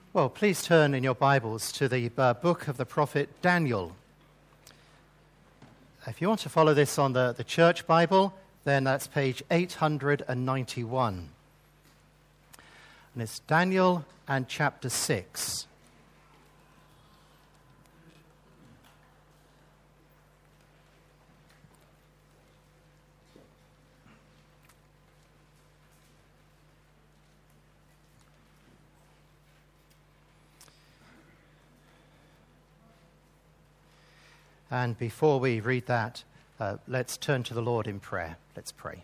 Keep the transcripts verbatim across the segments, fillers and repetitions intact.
Well, please turn in your Bibles to the uh, book of the prophet Daniel. If you want to follow this on the, the church Bible, then that's page eight hundred ninety-one. And it's Daniel and chapter six. And before we read that, uh, let's turn to the Lord in prayer. Let's pray.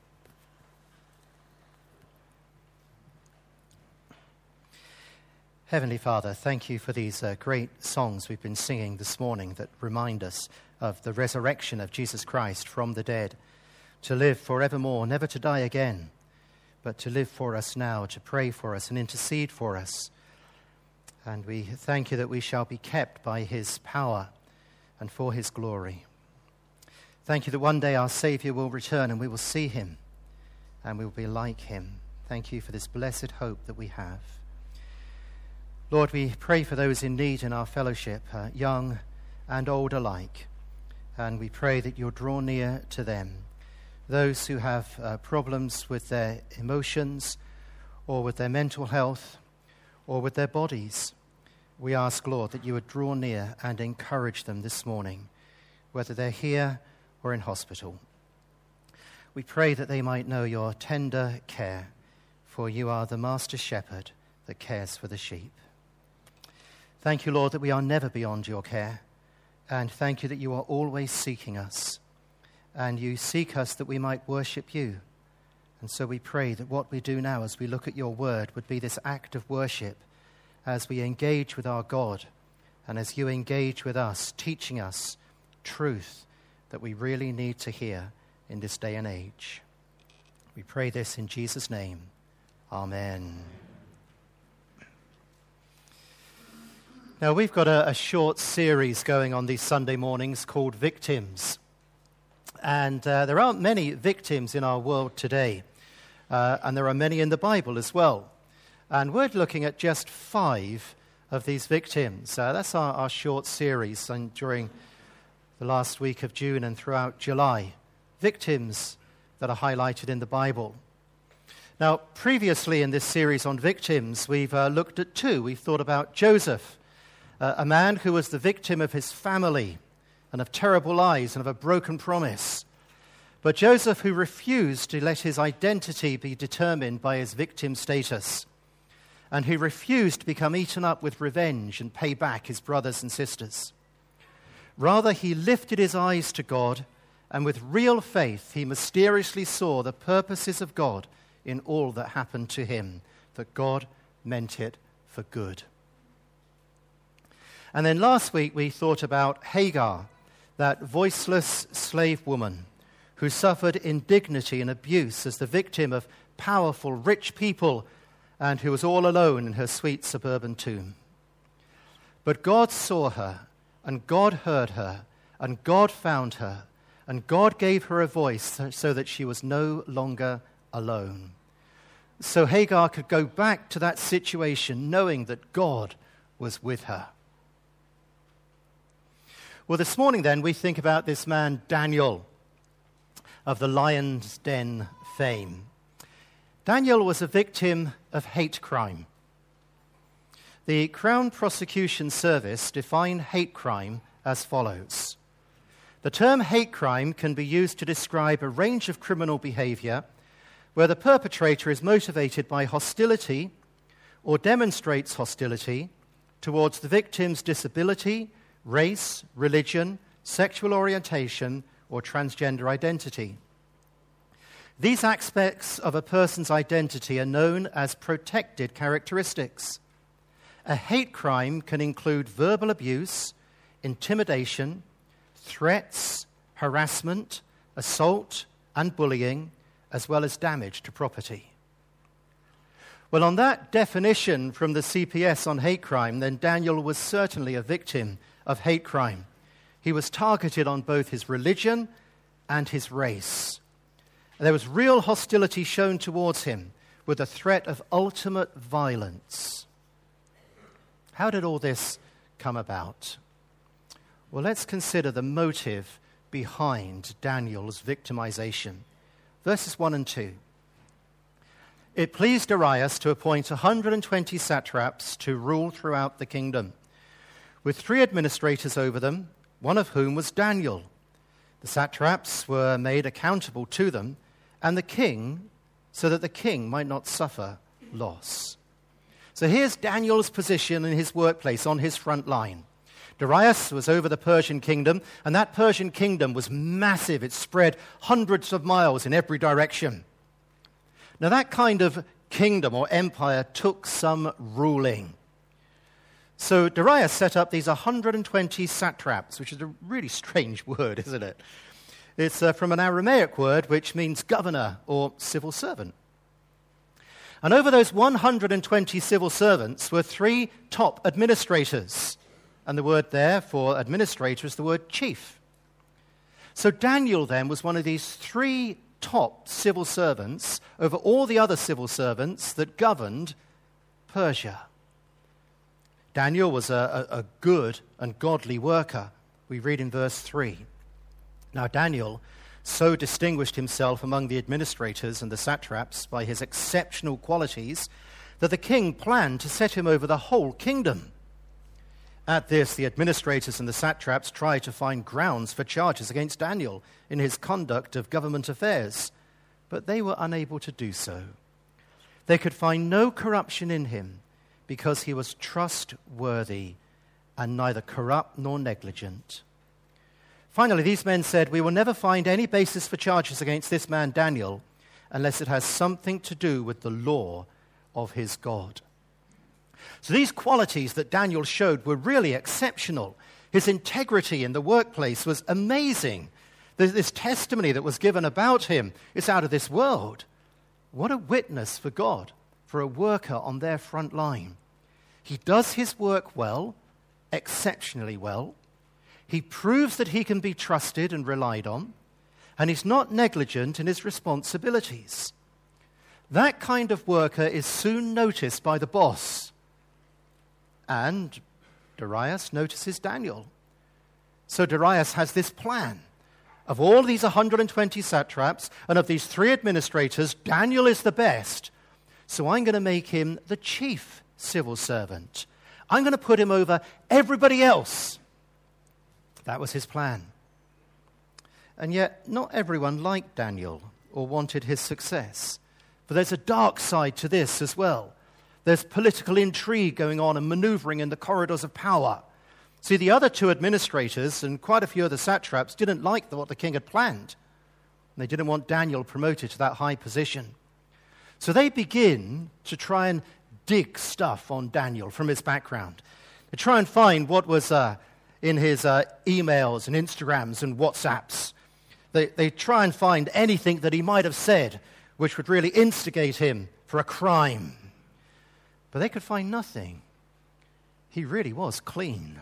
Heavenly Father, thank you for these uh, great songs we've been singing this morning that remind us of the resurrection of Jesus Christ from the dead, to live forevermore, never to die again, but to live for us now, to pray for us and intercede for us. And we thank you that we shall be kept by his power and for his glory. Thank you that one day our Savior will return and we will see him and we will be like him. Thank you for this blessed hope that we have. Lord, we pray for those in need in our fellowship, uh, young and old alike, and we pray that you'll draw near to them. Those who have uh, problems with their emotions or with their mental health or with their bodies, we ask, Lord, that you would draw near and encourage them this morning, whether they're here or in hospital. We pray that they might know your tender care, for you are the master shepherd that cares for the sheep. Thank you, Lord, that we are never beyond your care, and thank you that you are always seeking us, and you seek us that we might worship you. And so we pray that what we do now as we look at your word would be this act of worship, as we engage with our God and as you engage with us, teaching us truth that we really need to hear in this day and age. We pray this in Jesus' name. Amen. Now, we've got a, a short series going on these Sunday mornings called Victims. And uh, there aren't many victims in our world today. Uh, and there are many in the Bible as well. And we're looking at just five of these victims. Uh, that's our, our short series and during the last week of June and throughout July. Victims that are highlighted in the Bible. Now, previously in this series on victims, we've uh, looked at two. We've thought about Joseph, uh, a man who was the victim of his family and of terrible lies and of a broken promise. But Joseph, who refused to let his identity be determined by his victim status, and who refused to become eaten up with revenge and pay back his brothers and sisters. Rather, he lifted his eyes to God, and with real faith, he mysteriously saw the purposes of God in all that happened to him, that God meant it for good. And then last week, we thought about Hagar, that voiceless slave woman who suffered indignity and abuse as the victim of powerful, rich people, and who was all alone in her sweet suburban tomb. But God saw her, and God heard her, and God found her, and God gave her a voice so that she was no longer alone. So Hagar could go back to that situation knowing that God was with her. Well, this morning then, we think about this man Daniel of the Lion's Den fame. Daniel was a victim of hate crime. The Crown Prosecution Service defined hate crime as follows. The term hate crime can be used to describe a range of criminal behavior where the perpetrator is motivated by hostility or demonstrates hostility towards the victim's disability, race, religion, sexual orientation, or transgender identity. These aspects of a person's identity are known as protected characteristics. A hate crime can include verbal abuse, intimidation, threats, harassment, assault, and bullying, as well as damage to property. Well, on that definition from the C P S on hate crime, then Daniel was certainly a victim of hate crime. He was targeted on both his religion and his race. There was real hostility shown towards him with a threat of ultimate violence. How did all this come about? Well, let's consider the motive behind Daniel's victimization. Verses one and two. It pleased Darius to appoint one hundred twenty satraps to rule throughout the kingdom, with three administrators over them, one of whom was Daniel. The satraps were made accountable to them, and the king, so that the king might not suffer loss. So here's Daniel's position in his workplace on his front line. Darius was over the Persian kingdom, and that Persian kingdom was massive. It spread hundreds of miles in every direction. Now, that kind of kingdom or empire took some ruling. So Darius set up these one hundred twenty satraps, which is a really strange word, isn't it? It's uh, from an Aramaic word which means governor or civil servant. And over those one hundred twenty civil servants were three top administrators. And the word there for administrator is the word chief. So Daniel then was one of these three top civil servants over all the other civil servants that governed Persia. Daniel was a, a, a good and godly worker. We read in verse three. Now Daniel so distinguished himself among the administrators and the satraps by his exceptional qualities that the king planned to set him over the whole kingdom. At this, the administrators and the satraps tried to find grounds for charges against Daniel in his conduct of government affairs, but they were unable to do so. They could find no corruption in him because he was trustworthy and neither corrupt nor negligent. Finally, these men said, "We will never find any basis for charges against this man Daniel unless it has something to do with the law of his God." So these qualities that Daniel showed were really exceptional. His integrity in the workplace was amazing. This testimony that was given about him is out of this world. What a witness for God, for a worker on their front line. He does his work well, exceptionally well. He proves that he can be trusted and relied on, and he's not negligent in his responsibilities. That kind of worker is soon noticed by the boss. And Darius notices Daniel. So Darius has this plan. Of all these one hundred twenty satraps and of these three administrators, Daniel is the best. So I'm going to make him the chief civil servant. I'm going to put him over everybody else. That was his plan. And yet, not everyone liked Daniel or wanted his success. For there's a dark side to this as well. There's political intrigue going on and maneuvering in the corridors of power. See, the other two administrators and quite a few of the satraps didn't like what the king had planned. They didn't want Daniel promoted to that high position. So they begin to try and dig stuff on Daniel from his background. They try and find what was uh, in his uh, emails and Instagrams and WhatsApps. They, they try and find anything that he might have said which would really instigate him for a crime. But they could find nothing. He really was clean.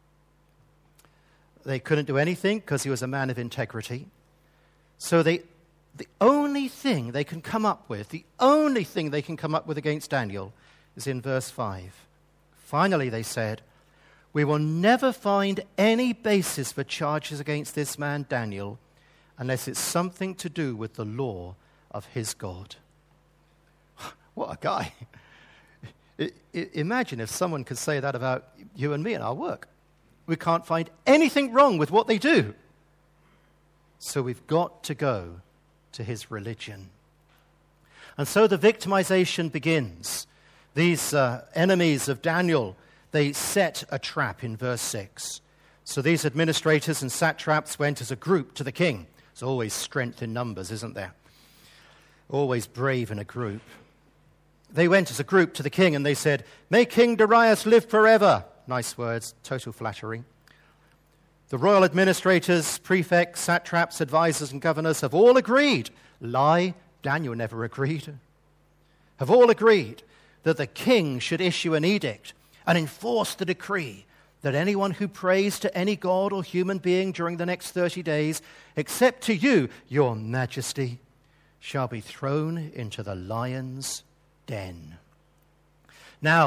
They couldn't do anything because he was a man of integrity. So they, the only thing they can come up with, the only thing they can come up with against Daniel is in verse five. Finally, they said, "We will never find any basis for charges against this man Daniel unless it's something to do with the law of his God." What a guy. I, I, imagine if someone could say that about you and me in our work. We can't find anything wrong with what they do. So we've got to go to his religion. And so the victimization begins. These uh, enemies of Daniel, they set a trap in verse six. So these administrators and satraps went as a group to the king. There's always strength in numbers, isn't there? Always brave in a group. They went as a group to the king and they said, "May King Darius live forever." Nice words, total flattery. The royal administrators, prefects, satraps, advisors, and governors have all agreed. Lie, Daniel never agreed. Have all agreed that the king should issue an edict and enforce the decree that anyone who prays to any god or human being during the next thirty days, except to you, your majesty, shall be thrown into the lion's den. Now,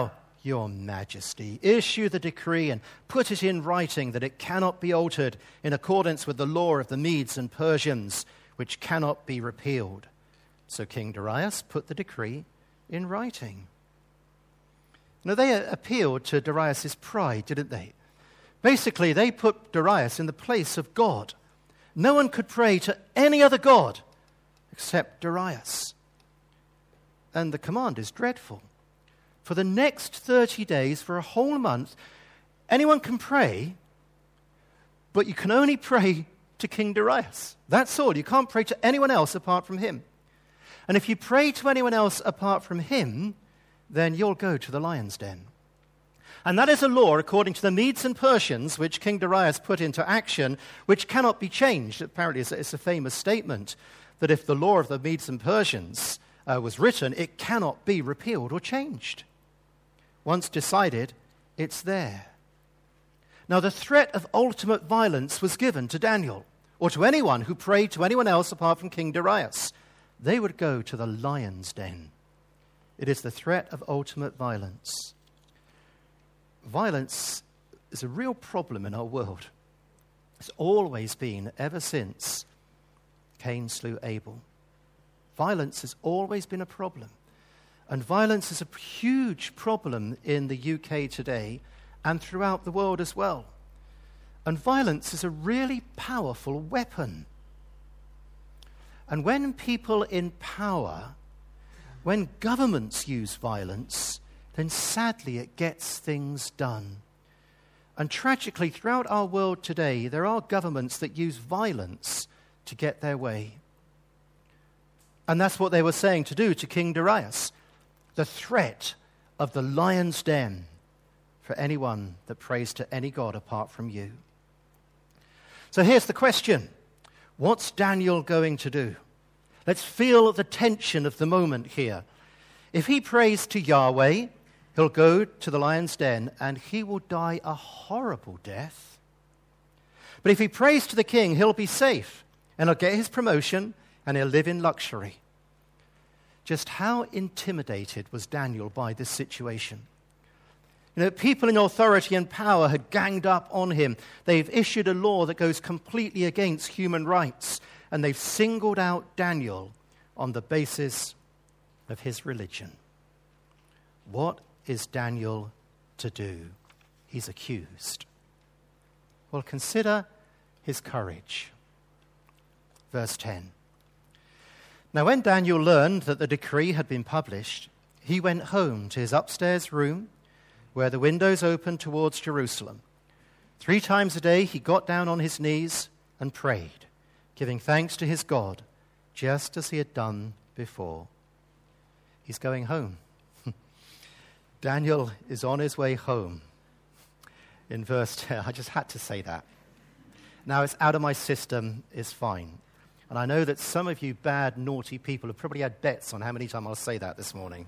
Your Majesty, issue the decree and put it in writing that it cannot be altered in accordance with the law of the Medes and Persians, which cannot be repealed. So King Darius put the decree in writing. Now, they appealed to Darius' pride, didn't they? Basically, they put Darius in the place of God. No one could pray to any other god except Darius. And the command is dreadful. For the next thirty days, for a whole month, anyone can pray, but you can only pray to King Darius. That's all. You can't pray to anyone else apart from him. And if you pray to anyone else apart from him, then you'll go to the lion's den. And that is a law, according to the Medes and Persians, which King Darius put into action, which cannot be changed. Apparently, it's a, it's a famous statement that if the law of the Medes and Persians uh, was written, it cannot be repealed or changed. Once decided, it's there. Now, the threat of ultimate violence was given to Daniel, or to anyone who prayed to anyone else apart from King Darius. They would go to the lion's den. It is the threat of ultimate violence. Violence is a real problem in our world. It's always been, ever since Cain slew Abel. Violence has always been a problem. And violence is a huge problem in the U K today and throughout the world as well. And violence is a really powerful weapon. And when people in power, when governments use violence, then sadly it gets things done. And tragically, throughout our world today, there are governments that use violence to get their way. And that's what they were saying to do to King Darius. The threat of the lion's den for anyone that prays to any god apart from you. So here's the question. What's Daniel going to do? Let's feel the tension of the moment here. If he prays to Yahweh, he'll go to the lion's den and he will die a horrible death. But if he prays to the king, he'll be safe and he'll get his promotion and he'll live in luxury. Just how intimidated was Daniel by this situation? You know, people in authority and power had ganged up on him. They've issued a law that goes completely against human rights, and they've singled out Daniel on the basis of his religion. What is Daniel to do? He's accused. Well, consider his courage. Verse ten. Now, when Daniel learned that the decree had been published, he went home to his upstairs room where the windows opened towards Jerusalem. Three times a day he got down on his knees and prayed, giving thanks to his God, just as he had done before. He's going home. Daniel is on his way home. In verse ten, I just had to say that. Now it's out of my system, it's fine. And I know that some of you bad, naughty people have probably had bets on how many times I'll say that this morning.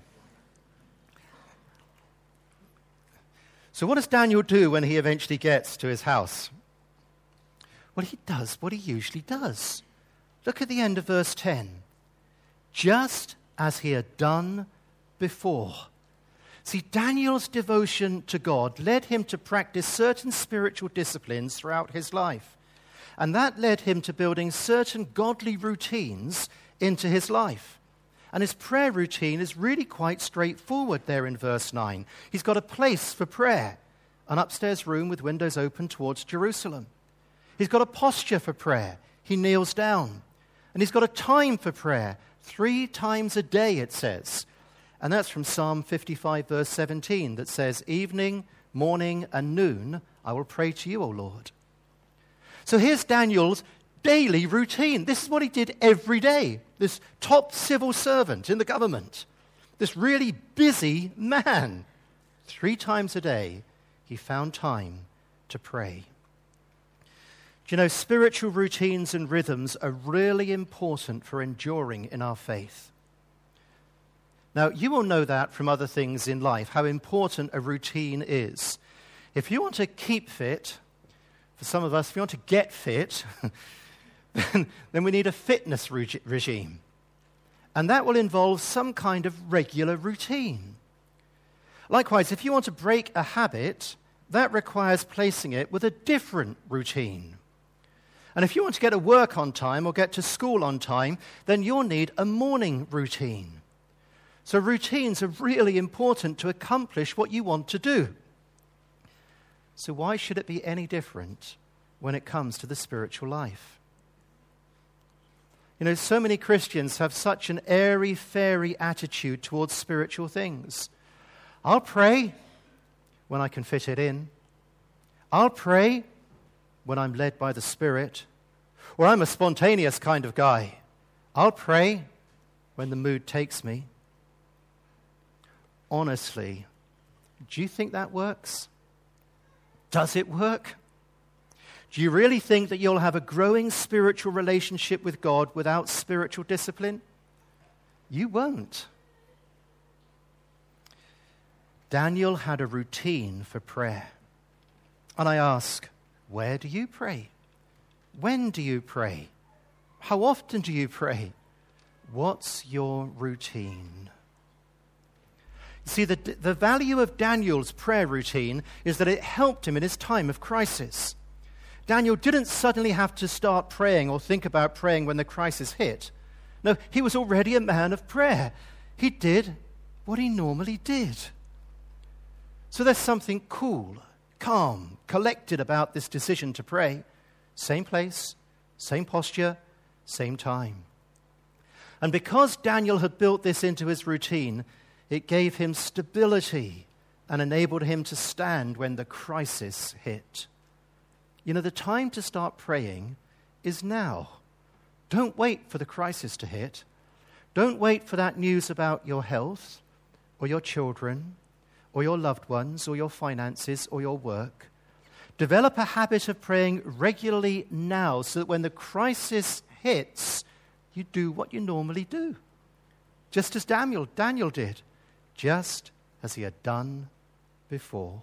So what does Daniel do when he eventually gets to his house? Well, he does what he usually does. Look at the end of verse ten. Just as he had done before. See, Daniel's devotion to God led him to practice certain spiritual disciplines throughout his life. And that led him to building certain godly routines into his life. And his prayer routine is really quite straightforward there in verse nine. He's got a place for prayer, an upstairs room with windows open towards Jerusalem. He's got a posture for prayer. He kneels down. And he's got a time for prayer, three times a day, it says. And that's from Psalm fifty-five, verse seventeen, that says, evening, morning, and noon, I will pray to you, O Lord. So here's Daniel's daily routine. This is what he did every day. This top civil servant in the government, this really busy man. Three times a day, he found time to pray. Do you know, spiritual routines and rhythms are really important for enduring in our faith. Now, you will know that from other things in life, how important a routine is. If you want to keep fit, for some of us, if you want to get fit, then, then we need a fitness reg- regime. And that will involve some kind of regular routine. Likewise, if you want to break a habit, that requires placing it with a different routine. And if you want to get to work on time or get to school on time, then you'll need a morning routine. So routines are really important to accomplish what you want to do. So why should it be any different when it comes to the spiritual life? You know, so many Christians have such an airy-fairy attitude towards spiritual things. I'll pray when I can fit it in. I'll pray when I'm led by the Spirit. Or I'm a spontaneous kind of guy. I'll pray when the mood takes me. Honestly, do you think that works? Does it work? Do you really think that you'll have a growing spiritual relationship with God without spiritual discipline? You won't. Daniel had a routine for prayer. And I ask, where do you pray? When do you pray? How often do you pray? What's your routine? See, the, the value of Daniel's prayer routine is that it helped him in his time of crisis. Daniel didn't suddenly have to start praying or think about praying when the crisis hit. No, he was already a man of prayer. He did what he normally did. So there's something cool, calm, collected about this decision to pray. Same place, same posture, same time. And because Daniel had built this into his routine, it gave him stability and enabled him to stand when the crisis hit. You know, the time to start praying is now. Don't wait for the crisis to hit. Don't wait for that news about your health or your children or your loved ones or your finances or your work. Develop a habit of praying regularly now so that when the crisis hits, you do what you normally do. Just as Daniel, Daniel did. Just as he had done before.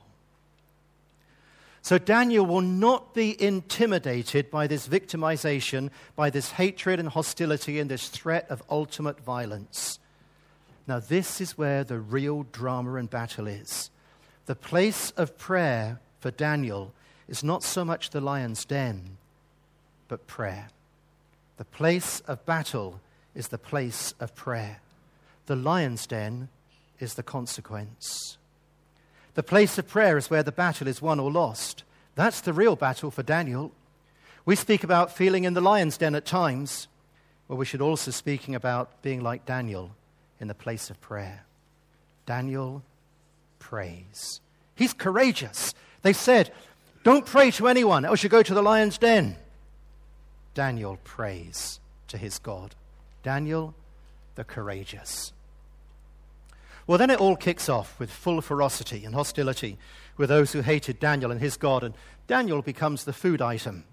So Daniel will not be intimidated by this victimization, by this hatred and hostility and this threat of ultimate violence. Now this is where the real drama and battle is. The place of prayer for Daniel is not so much the lion's den, but prayer. The place of battle is the place of prayer. The lion's den is the consequence. The place of prayer is where the battle is won or lost. That's the real battle for Daniel. We speak about feeling in the lion's den at times. Well, we should also speaking about being like Daniel in the place of prayer. Daniel prays. He's courageous. They said, don't pray to anyone, else you go to the lion's den. Daniel prays to his God. Daniel, the courageous. Well, then it all kicks off with full ferocity and hostility with those who hated Daniel and his God, and Daniel becomes the food item.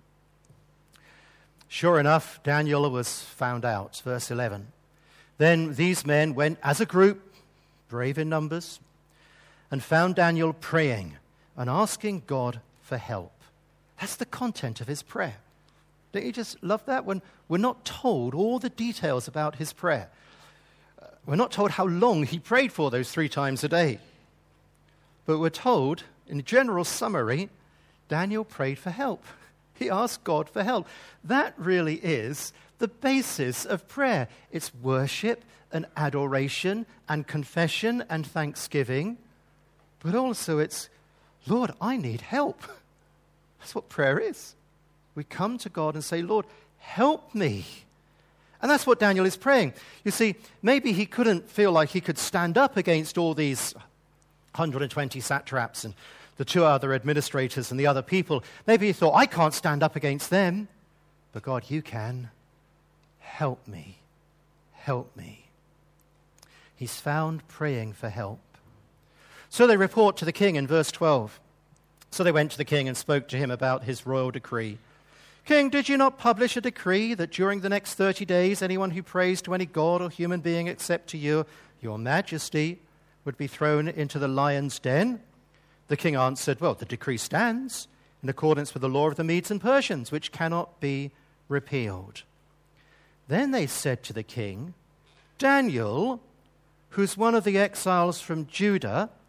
Sure enough, Daniel was found out. Verse eleven. Then these men went as a group, brave in numbers, and found Daniel praying and asking God for help. That's the content of his prayer. Don't you just love that? When we're not told all the details about his prayer. We're not told how long he prayed for those three times a day. But we're told, in a general summary, Daniel prayed for help. He asked God for help. That really is the basis of prayer. It's worship and adoration and confession and thanksgiving. But also it's, Lord, I need help. That's what prayer is. We come to God and say, Lord, help me. And that's what Daniel is praying. You see, maybe he couldn't feel like he could stand up against all these one hundred twenty satraps and the two other administrators and the other people. Maybe he thought, I can't stand up against them. But God, you can. Help me. Help me. He's found praying for help. So they report to the king in verse twelve. So they went to the king and spoke to him about his royal decree. King, did you not publish a decree that during the next thirty days, anyone who prays to any god or human being except to you, your majesty, would be thrown into the lion's den? The king answered, well, the decree stands in accordance with the law of the Medes and Persians, which cannot be repealed. Then they said to the king, Daniel, who's one of the exiles from Judah,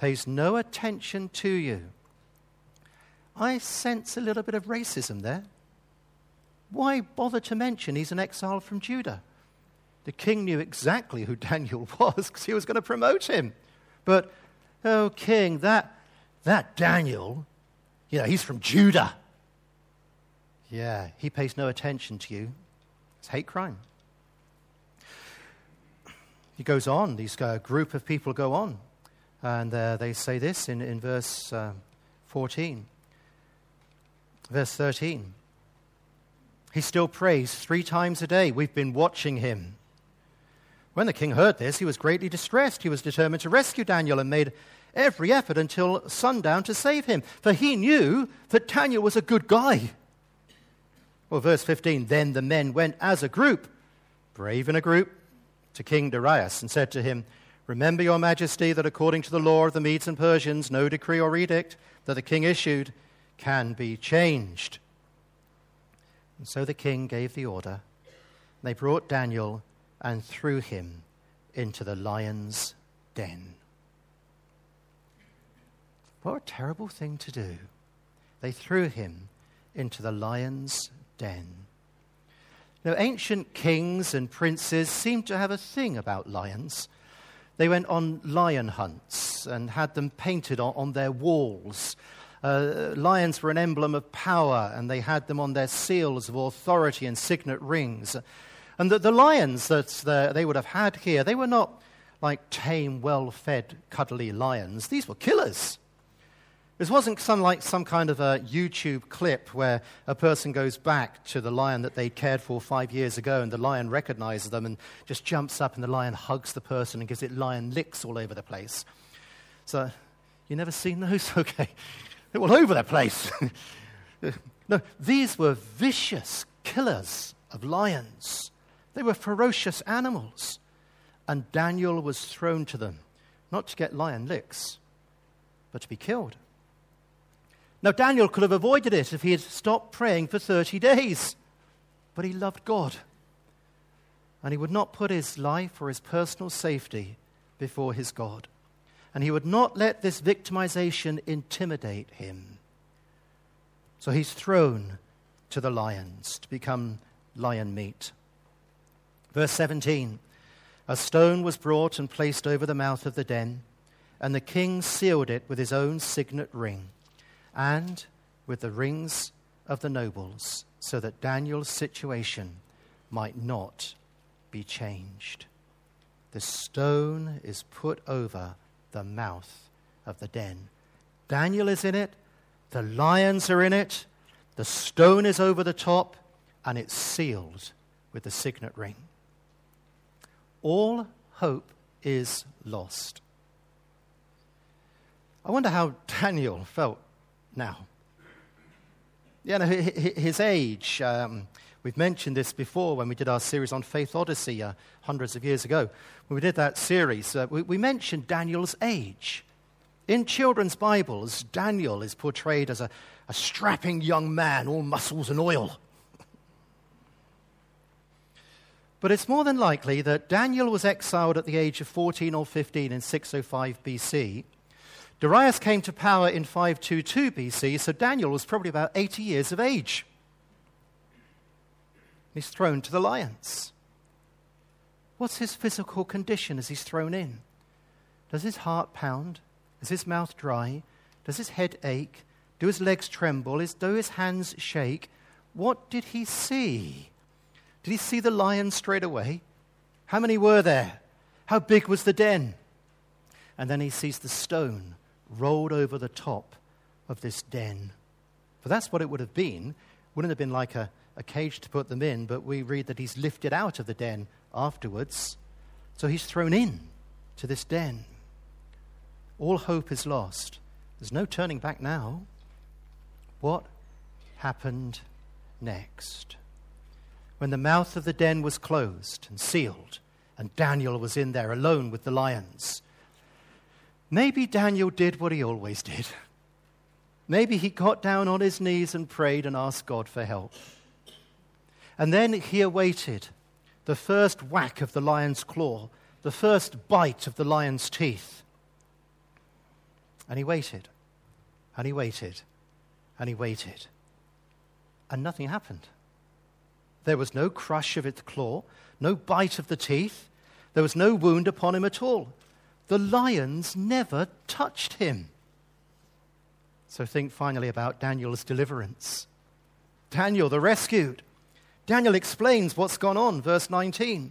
pays no attention to you. I sense a little bit of racism there. Why bother to mention he's an exile from Judah? The king knew exactly who Daniel was because he was going to promote him. But, oh, king, that, that Daniel, you know, he's from Judah. Yeah, he pays no attention to you. It's hate crime. He goes on, these uh, group of people go on, and uh, they say this in, in verse uh, fourteen. Verse thirteen. He still prays three times a day. We've been watching him. When the king heard this, he was greatly distressed. He was determined to rescue Daniel and made every effort until sundown to save him, for he knew that Daniel was a good guy. Well, verse fifteen, then the men went as a group, brave in a group, to King Darius and said to him, remember, your majesty, that according to the law of the Medes and Persians, no decree or edict that the king issued can be changed. And so the king gave the order. They brought Daniel and threw him into the lion's den. What a terrible thing to do. They threw him into the lion's den. Now, ancient kings and princes seemed to have a thing about lions. They went on lion hunts and had them painted on, on their walls. Uh, lions were an emblem of power, and they had them on their seals of authority and signet rings. And the, the lions that the, they would have had here, they were not like tame, well-fed, cuddly lions. These were killers. This wasn't some like some kind of a YouTube clip where a person goes back to the lion that they cared for five years ago, and the lion recognizes them and just jumps up, and the lion hugs the person and gives it lion licks all over the place. So, you never seen those? Okay. They're all over the place. No, these were vicious killers of lions. They were ferocious animals. And Daniel was thrown to them, not to get lion licks, but to be killed. Now, Daniel could have avoided it if he had stopped praying for thirty days. But he loved God. And he would not put his life or his personal safety before his God. And he would not let this victimization intimidate him. So he's thrown to the lions to become lion meat. Verse seventeen, a stone was brought and placed over the mouth of the den, and the king sealed it with his own signet ring and with the rings of the nobles, so that Daniel's situation might not be changed. The stone is put over the mouth of the den. Daniel is in it, the lions are in it, the stone is over the top, and it's sealed with the signet ring. All hope is lost. I wonder how Daniel felt now. Yeah, no, his age, um, we've mentioned this before when we did our series on Faith Odyssey uh, hundreds of years ago. When we did that series, uh, we, we mentioned Daniel's age. In children's Bibles, Daniel is portrayed as a, a strapping young man, all muscles and oil. But it's more than likely that Daniel was exiled at the age of fourteen or fifteen in six oh five B C. Darius came to power in five twenty-two B C, so Daniel was probably about eighty years of age. He's thrown to the lions. What's his physical condition as he's thrown in? Does his heart pound? Is his mouth dry? Does his head ache? Do his legs tremble? Is, do his hands shake? What did he see? Did he see the lions straight away? How many were there? How big was the den? And then he sees the stone rolled over the top of this den. For that's what it would have been. Wouldn't have been like a, a cage to put them in, but we read that he's lifted out of the den afterwards. So he's thrown in to this den. All hope is lost. There's no turning back now. What happened next? When the mouth of the den was closed and sealed, and Daniel was in there alone with the lions, maybe Daniel did what he always did. Maybe he got down on his knees and prayed and asked God for help. And then he awaited the first whack of the lion's claw, the first bite of the lion's teeth. And he waited, and he waited, and he waited. And nothing happened. There was no crush of its claw, no bite of the teeth. There was no wound upon him at all. The lions never touched him. So think finally about Daniel's deliverance. Daniel, the rescued. Daniel explains what's gone on, verse nineteen.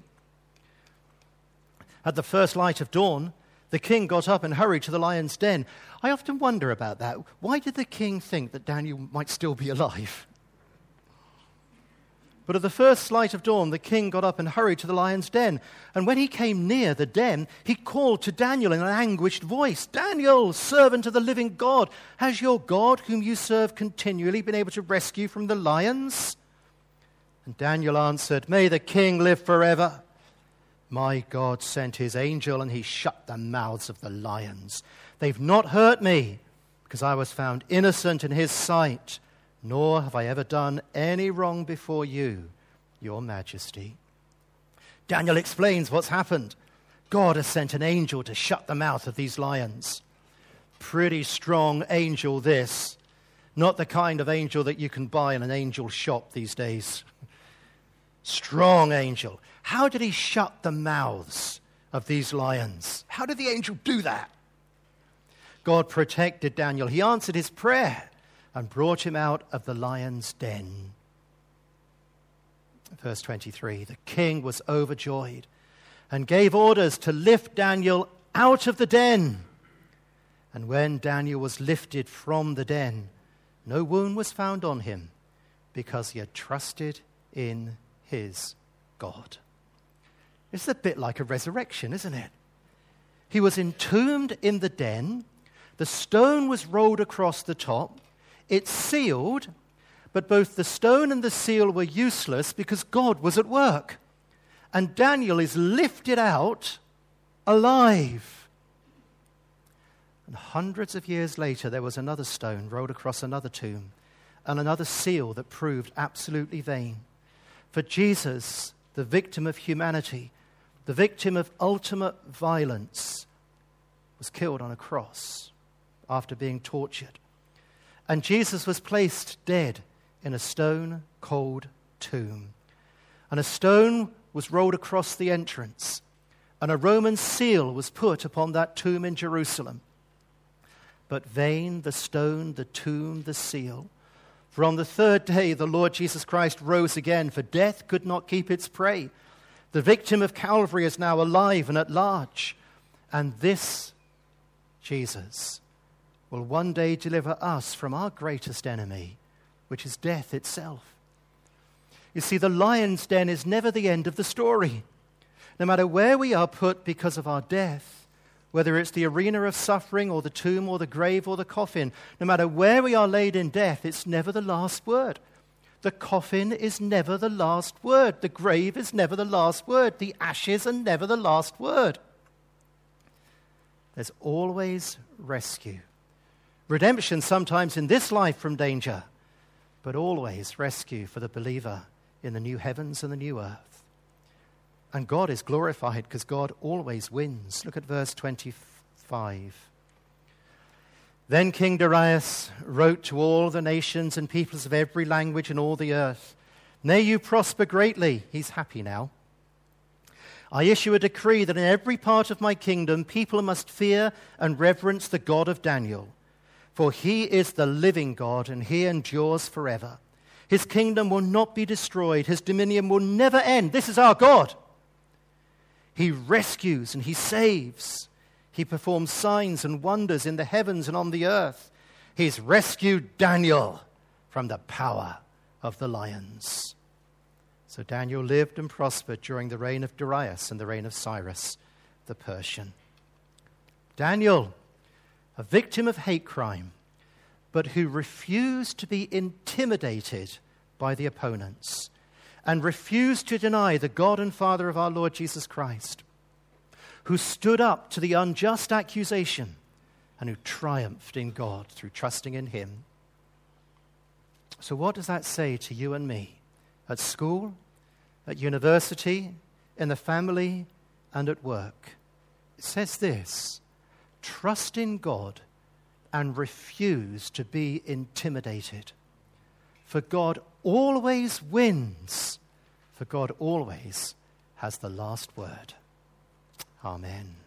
At the first light of dawn, the king got up and hurried to the lion's den. I often wonder about that. Why did the king think that Daniel might still be alive? But at the first light of dawn, the king got up and hurried to the lion's den. And when he came near the den, he called to Daniel in an anguished voice, "Daniel, servant of the living God, has your God, whom you serve continually, been able to rescue from the lions?" And Daniel answered, "May the king live forever. My God sent his angel, and he shut the mouths of the lions. They've not hurt me, because I was found innocent in his sight. Nor have I ever done any wrong before you, your majesty." Daniel explains what's happened. God has sent an angel to shut the mouth of these lions. Pretty strong angel, this. Not the kind of angel that you can buy in an angel shop these days. Strong angel. How did he shut the mouths of these lions? How did the angel do that? God protected Daniel. He answered his prayer and brought him out of the lion's den. Verse twenty-three, the king was overjoyed and gave orders to lift Daniel out of the den. And when Daniel was lifted from the den, no wound was found on him, because he had trusted in his God. It's a bit like a resurrection, isn't it? He was entombed in the den. The stone was rolled across the top. It's sealed, but both the stone and the seal were useless because God was at work. And Daniel is lifted out alive. And hundreds of years later, there was another stone rolled across another tomb and another seal that proved absolutely vain. For Jesus, the victim of humanity, the victim of ultimate violence, was killed on a cross after being tortured. And Jesus was placed dead in a stone-cold tomb. And a stone was rolled across the entrance, and a Roman seal was put upon that tomb in Jerusalem. But vain the stone, the tomb, the seal. For on the third day the Lord Jesus Christ rose again, for death could not keep its prey. The victim of Calvary is now alive and at large. And this Jesus will one day deliver us from our greatest enemy, which is death itself. You see, the lion's den is never the end of the story. No matter where we are put because of our death, whether it's the arena of suffering or the tomb or the grave or the coffin, no matter where we are laid in death, it's never the last word. The coffin is never the last word. The grave is never the last word. The ashes are never the last word. There's always rescue. Redemption sometimes in this life from danger, but always rescue for the believer in the new heavens and the new earth. And God is glorified because God always wins. Look at verse twenty-five. Then King Darius wrote to all the nations and peoples of every language in all the earth, "May you prosper greatly." He's happy now. "I issue a decree that in every part of my kingdom people must fear and reverence the God of Daniel. For he is the living God, and he endures forever. His kingdom will not be destroyed. His dominion will never end." This is our God. "He rescues and he saves. He performs signs and wonders in the heavens and on the earth. He's rescued Daniel from the power of the lions." So Daniel lived and prospered during the reign of Darius and the reign of Cyrus the Persian. Daniel, a victim of hate crime, but who refused to be intimidated by the opponents and refused to deny the God and Father of our Lord Jesus Christ, who stood up to the unjust accusation and who triumphed in God through trusting in him. So what does that say to you and me at school, at university, in the family, and at work? It says this: trust in God and refuse to be intimidated. For God always wins. For God always has the last word. Amen.